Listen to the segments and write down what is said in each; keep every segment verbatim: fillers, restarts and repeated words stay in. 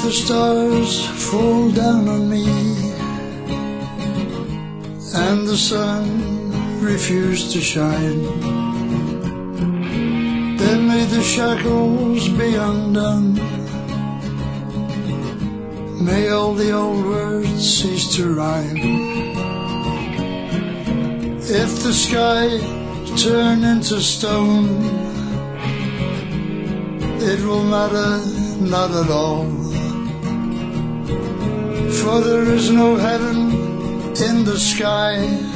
the stars fall down on me and the sun refused to shine, then may the shackles be undone. May all the old words cease to rhyme. If the sky turn into stone, it will matter not at all, for there is no heaven in the sky.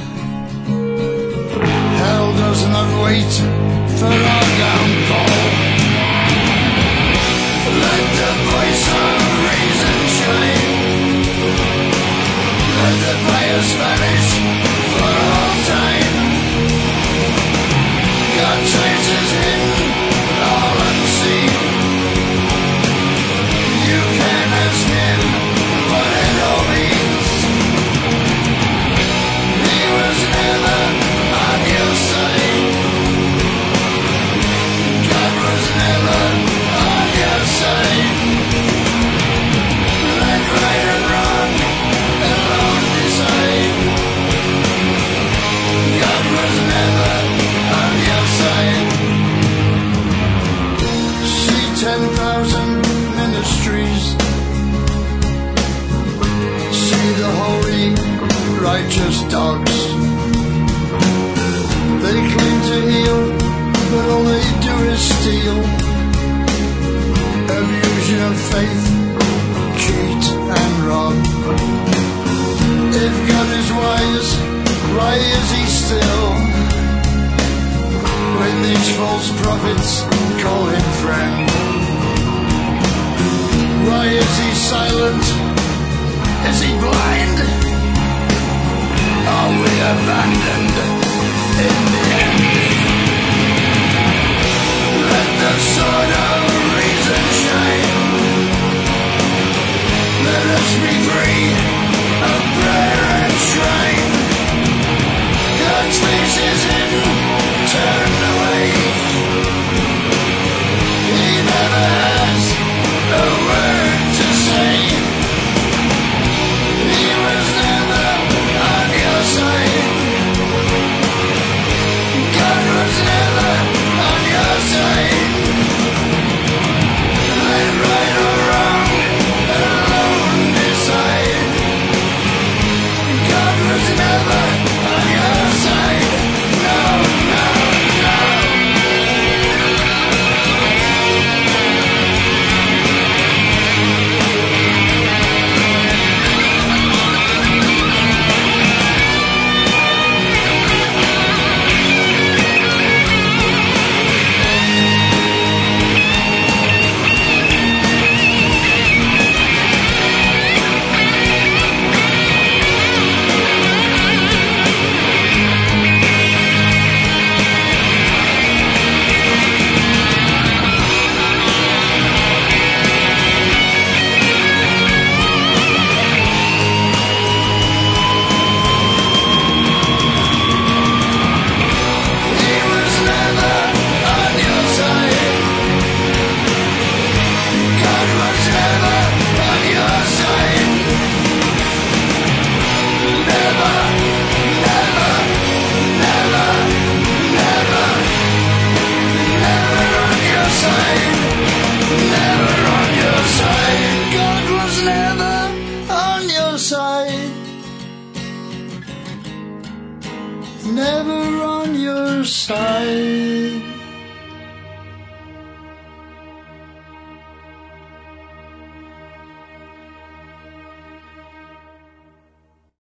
Hell does not wait for our downfall. Let the voice of reason shine. Let the bias vanish for all time. God traces hidden, all unseen. You can ask him what it all means. He was never on your side. God was never on your side. Let right and wrong alone decide. God was never on your side. See ten thousand ministries, see the holy, righteous dogs. They claim to heal, but all they do is steal. Abuse your faith, cheat and rob. If God is wise, why is he still, when these false prophets call him friend? Why is he silent? Is he blind? Are we abandoned in the end? Let the sword of reason shine. Let us be free of prayer and shrine. God's face is hidden, turned away. He never has a word to say. He was never on your side. God was never on your side. Let right or wrong alone decide. God was never on your side. No, no, no. Never on your side.